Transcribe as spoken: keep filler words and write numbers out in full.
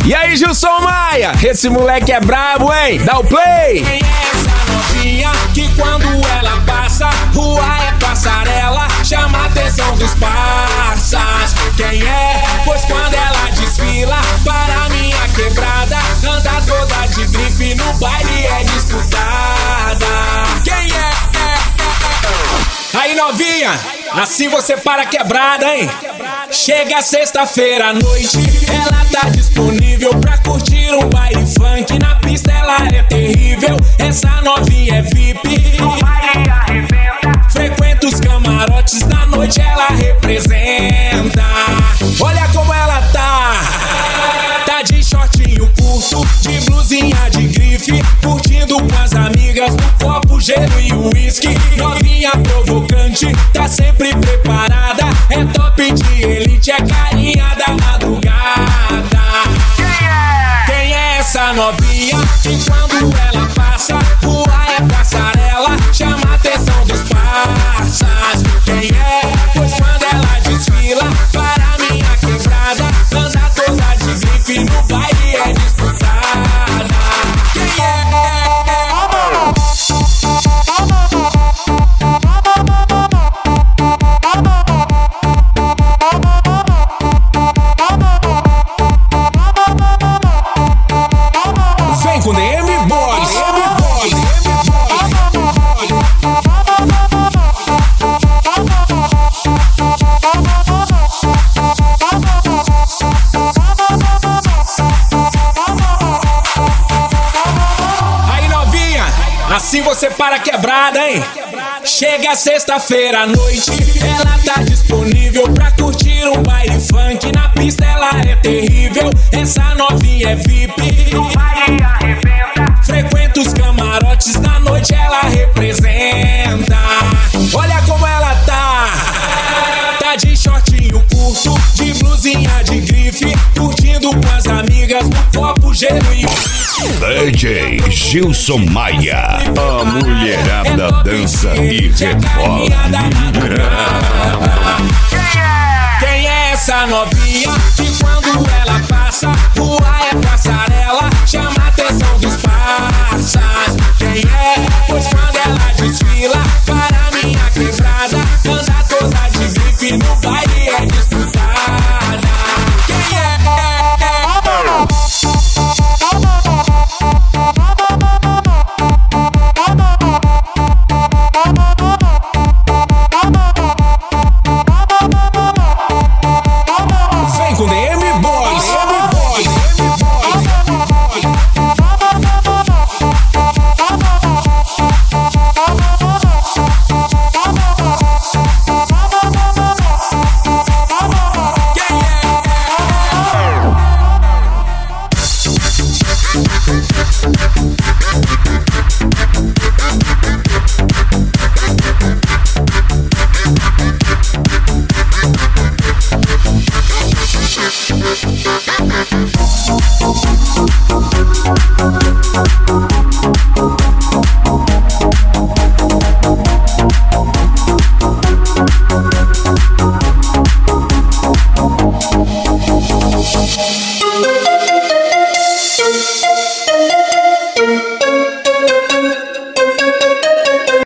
E aí, Gilson Maia? Esse moleque é brabo, hein? Dá o play! Quem é essa novinha que quando ela passa, rua é passarela, chama a atenção dos parças? Quem é? Pois quando ela desfila para minha quebrada, anda toda de grife, no baile é disputada. Quem é? Aí, novinha, assim você para a quebrada, hein? Chega sexta-feira à noite, ela tá disponível pra curtir um baile funk. Na pista ela é terrível, essa novinha é V I P. No baile arrebenta, frequenta os camarotes, na noite ela representa. Olha como ela tá, tá de shortinho curto, de blusinha de grife, curtindo com as amigas, no copo, gelo e uísque. Novinha provocante, tá sempre preparada, é top de elite, é carinha da madrugada. Quem é? Quem é essa novinha que quando ela passa, rua é passarela, chama a atenção dos parças? Quem é? Pois quando ela desfila para minha quebrada, anda toda de grife, no baile é disputada. Quem é? Vem com D M Boys, D M Boys, D M Aí, novinha, assim você para a quebrada, hein? Chega sexta-feira à noite, ela tá disponível pra curtir um baile funk. Na pista ela é terrível, essa novinha é V I P. No baile arrebenta, frequenta os camarotes, na noite ela representa. Olha como ela tá, tá de shortinho curto, de blusinha de grife, curtindo com as amigas, no copo, gelo e D J Gilson Maia. A mulherada dança e rebola. Quem é essa novinha que quando ela passa,